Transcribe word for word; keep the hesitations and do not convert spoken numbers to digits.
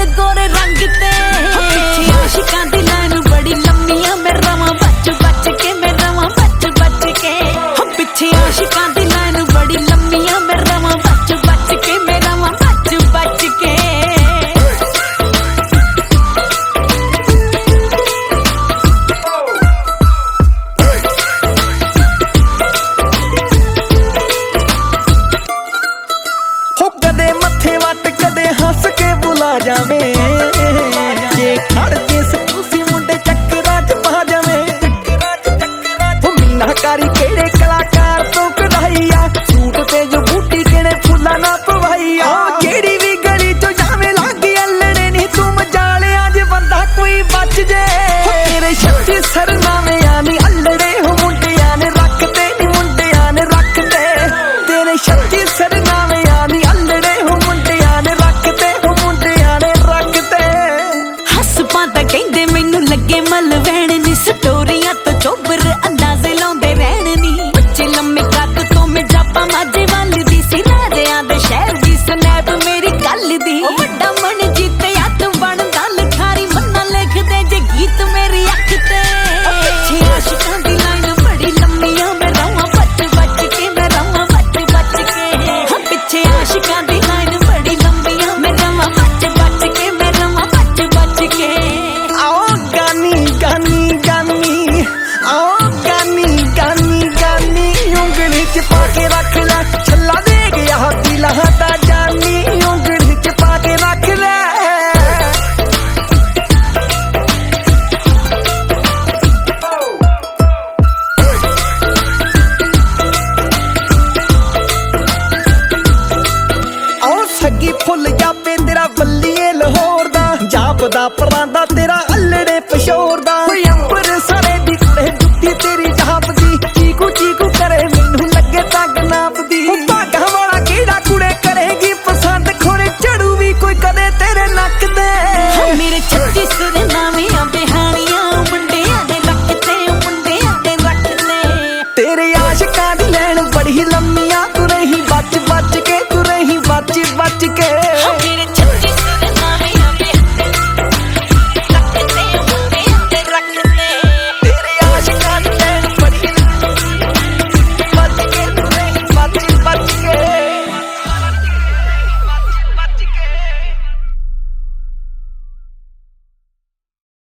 दिल गोरे रंग ते पिछे आशिकां दी लाइन बड़ी लम्मी आ मैं रवां बच बच के मैं रवां बच बच के पिछे आशिकां दी लाइन बड़ी लम्मी आ मैं रवां बच बच के मैं रवां बच बच के कदे मथे वट कदे हंस के बुला जावे जे खड़ के सपूसी मुंडे चक्करां च पा जावे मीनाकारी केड़े कलाकार तो कढ़ाई आ सूट ते जो बूटी केड़े फुल्लां ना पवाई आ केड़ी भी गली चो जावे लागे अल्लड़े नी तू मजालिया जे बंदा कोई बच जे तेरे छत्ती सरनामे आनी अल्लड़े हो मुंडियां ने रखते नी मुंडियां ने रखते तेरे छत्ती सरनामे आनी अल्लड़े हो मुंडियां ने रखते हो मुंडियां ने रखते हस पांदा कहंदे मैनू लगे मल वैण नी स्टोरियां तो चोबर अंदाजे लाउंदे रहण नी बच्चे लम्मे कद तो मैं जापा माजे वाल दी सी राजियां दे शहर दी स्नैप मेरी गल दी ओ वड्डा मन जीते हथ बनदा लखारी मन्ना लिखदे जे गीत मेरी अख ते पिछे आशिकां दी लाइन बड़ी लम्मी आ मैं रवां बच बच के मैं रवां बच बच के पिछे आशिकां दी लाइन बड़ी लम्मी आ मैं रवां बच बच के मैं रवां बच बच के आओ गानी गानी गानी आओ गानी गानी गानी उंगली च पाके रख ले छल्ला दे गया दिला दा जानी उंगली च पाके रख ले आओ सगी फुल जापे तेरा बल्लीए लाहौर दा जापदा परांदा तेरा अल्लड़े पशोर दा अंबर सरे दी कुड़े जुत्ती तेरी जापदी चीकू चीकू करे मैनू लगे तग नापदी भागा वाला केड़ा कुड़े करेगी पसंद खोड़े चढ़ू भी कोई कदे तेरे नक दे मेरे छत्ती सरनामे आ बिहानियां मुंडियां दे रखते मुंडियां दे रखते तेरे आशिकां दी लैन बड़ी लम्मी आ तू रही बच बच के तू रही बच बच के